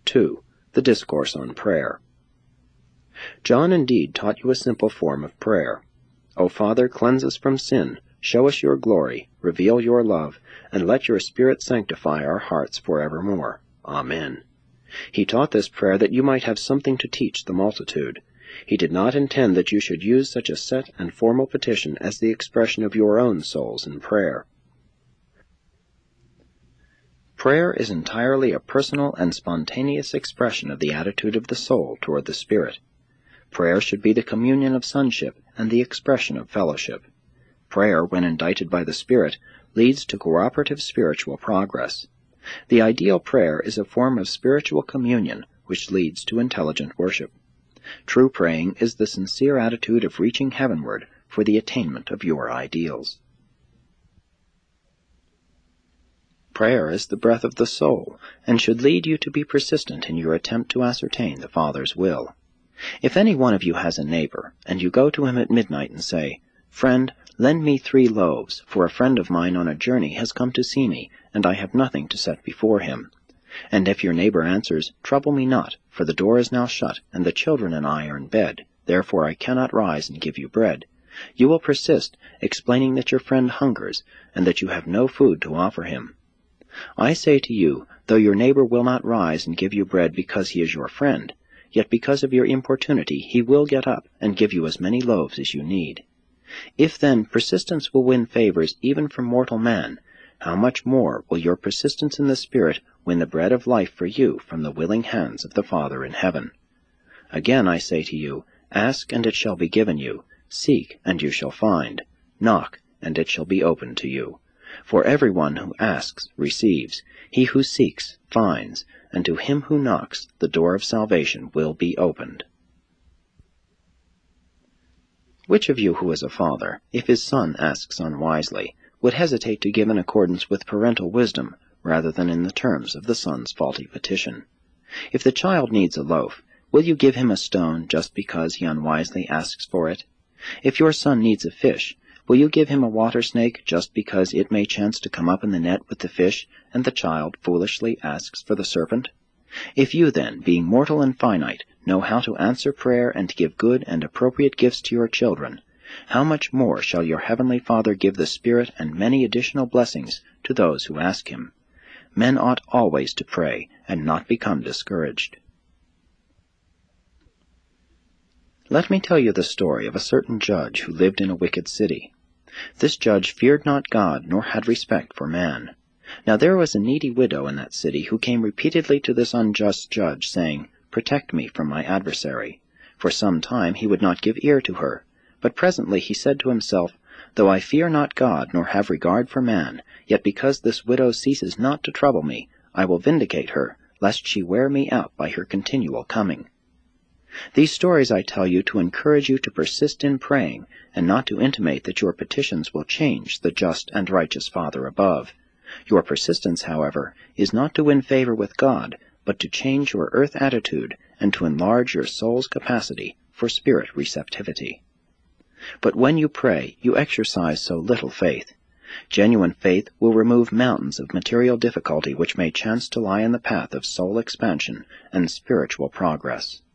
2. The Discourse on Prayer. John indeed taught you a simple form of prayer. O Father, cleanse us from sin, show us your glory, reveal your love, and let your Spirit sanctify our hearts forevermore. Amen. He taught this prayer that you might have something to teach the multitude. He did not intend that you should use such a set and formal petition as the expression of your own souls in prayer. Prayer is entirely a personal and spontaneous expression of the attitude of the soul toward the Spirit. Prayer should be the communion of sonship and the expression of fellowship. Prayer, when indited by the Spirit, leads to cooperative spiritual progress. The ideal prayer is a form of spiritual communion which leads to intelligent worship. True praying is the sincere attitude of reaching heavenward for the attainment of your ideals. Prayer is the breath of the soul, and should lead you to be persistent in your attempt to ascertain the Father's will. If any one of you has a neighbor, and you go to him at midnight and say, "Friend, lend me 3 loaves, for a friend of mine on a journey has come to see me, and I have nothing to set before him," and if your neighbor answers, "Trouble me not, for the door is now shut, and the children and I are in bed, therefore I cannot rise and give you bread," you will persist, explaining that your friend hungers, and that you have no food to offer him. I say to you, though your neighbor will not rise and give you bread because he is your friend, yet because of your importunity he will get up and give you as many loaves as you need. If then persistence will win favors even from mortal man, how much more will your persistence in the Spirit win the bread of life for you from the willing hands of the Father in heaven? Again I say to you, ask and it shall be given you, seek and you shall find, knock and it shall be opened to you. For everyone who asks receives, he who seeks finds, and to him who knocks the door of salvation will be opened. Which of you who is a father, if his son asks unwisely, would hesitate to give in accordance with parental wisdom, rather than in the terms of the son's faulty petition? If the child needs a loaf, will you give him a stone just because he unwisely asks for it? If your son needs a fish, will you give him a water snake just because it may chance to come up in the net with the fish, and the child foolishly asks for the serpent? If you then, being mortal and finite, know how to answer prayer and to give good and appropriate gifts to your children, how much more shall your heavenly Father give the Spirit and many additional blessings to those who ask him? Men ought always to pray and not become discouraged. Let me tell you the story of a certain judge who lived in a wicked city. This judge feared not God, nor had respect for man. Now there was a needy widow in that city who came repeatedly to this unjust judge, saying, "Protect me from my adversary." For some time he would not give ear to her, but presently he said to himself, "Though I fear not God, nor have regard for man, yet because this widow ceases not to trouble me, I will vindicate her, lest she wear me out by her continual coming." These stories I tell you to encourage you to persist in praying, and not to intimate that your petitions will change the just and righteous Father above. Your persistence, however, is not to win favor with God, but to change your earth attitude and to enlarge your soul's capacity for spirit receptivity. But when you pray, you exercise so little faith. Genuine faith will remove mountains of material difficulty which may chance to lie in the path of soul expansion and spiritual progress.